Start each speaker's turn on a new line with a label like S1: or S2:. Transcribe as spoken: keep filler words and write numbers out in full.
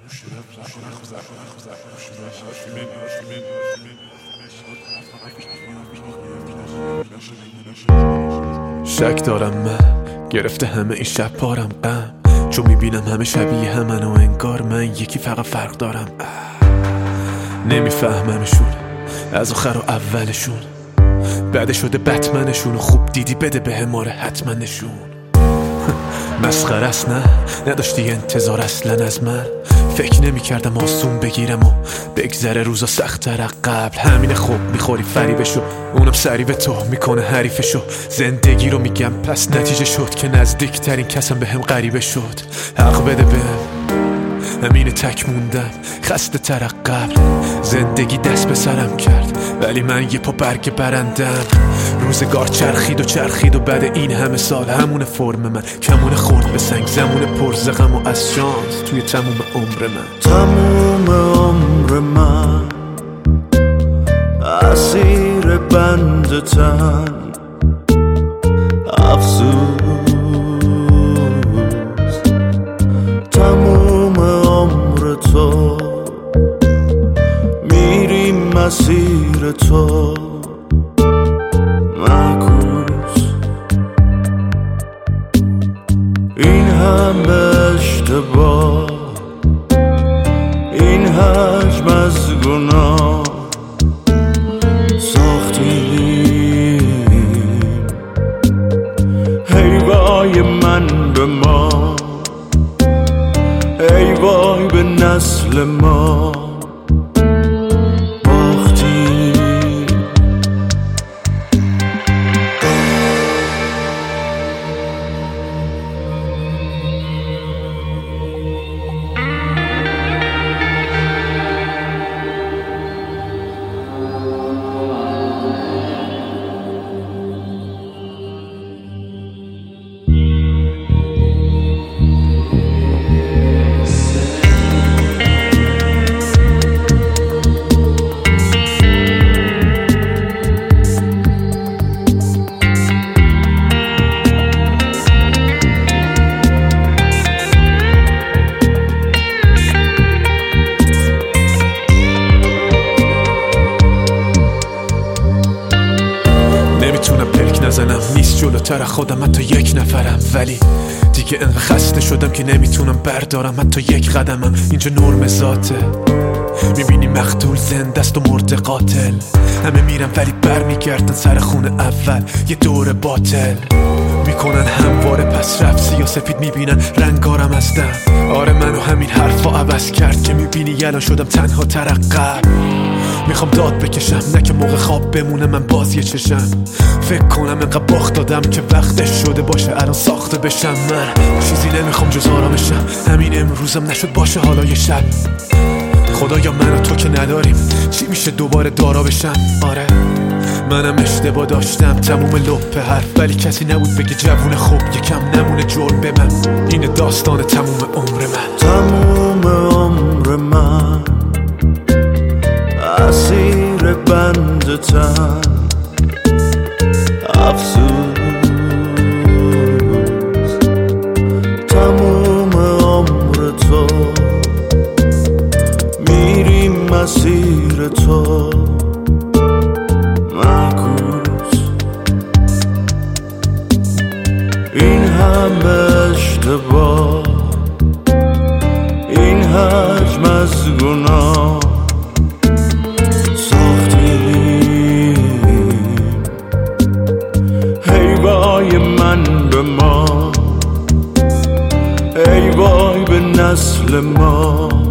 S1: شک دارم من گرفته همه این شب پارم غم، چون میبینم همه شبیه همن و انگار من یکی فقط فرق دارم. نمیفهممشون از آخر و اولشون، بعد شده بتمنشون و خوب دیدی بده به ماره حتما نشون. مسخره است نه نداشتی انتظار اصلا از من، فکر نمی کردم آسون بگیرم و بگذره روزا سخت‌تر قبل. همین خوب میخوری فریبشو، اونم سری به تو میکنه حریفشو. زندگی رو میگم پس نتیجه شد که نزدیکترین کسم به هم غریبه شد. حق بده بهم همین تک موندم خسته تر قبل. زندگی دست به سرم کرد ولی من یه پا برگ برندم. روزگار چرخید و چرخید و بعد این همه سال همون فرم من کمون خورد به سنگ، زمون پرزغم و از شانس توی تموم عمر من.
S2: تموم عمر من اسیر بند تن افسوس. تموم عمر تو میریم مسیر تو معکوس. این همه اشتباه، این حجم از گناه ساختیم. ای وای من به ما، ای وای به نسل ما باختیم.
S1: نمیتونم پلک نزنم، نیست جلوتر خودم حتی یک نفرم، ولی دیگه انقدر خسته شدم که نمیتونم بردارم حتی یک قدمم. اینجا نرم ذاته، میبینی مقتول زنده است و مرده قاتل. همه میرن ولی بر میگردن سر خونه اول، یه دور باطل میکنن همواره. پس رفت سیاسفید میبینن رنگارم از دم. آره منو همین حرفا عوض کرد که میبینی الان شدم تنها ترقب. میخوام داد بکشم نه که موقع خواب بمونه من باز یه چشم. فکر کنم انقدر باخت دادم که وقتش شده باشه الان ساخته بشم. من چیزی نمیخوام جز آرامشم، همین امروزم نشد باشه حالا یه شب. خدایا من و تو که نداریم چی میشه دوباره دارا بشم. آره منم اشتباه داشتم تموم لپه حرف، ولی کسی نبود بگه جوون خوب یکم نمونه جرم به من. این داستان تموم عمر من.
S2: تموم عمر من اسیر بند تن افسوس. تموم عمر تو میریم مسیر تو معکوس. این همه اشتباه، این حجم از گناه ساختیم. ای وای من به ما، ای وای به نسل ما